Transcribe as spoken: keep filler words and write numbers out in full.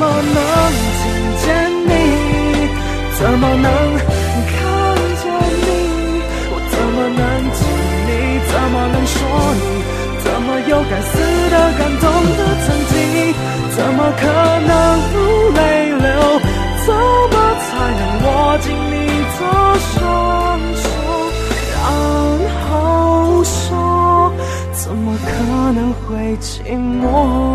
么能听见你？怎么能看见你？我怎么能听你？怎么能说你？怎么有该死的感动的曾经？怎么可能不泪流？怎么才能握紧你的双手，然后说，怎么可能会寂寞？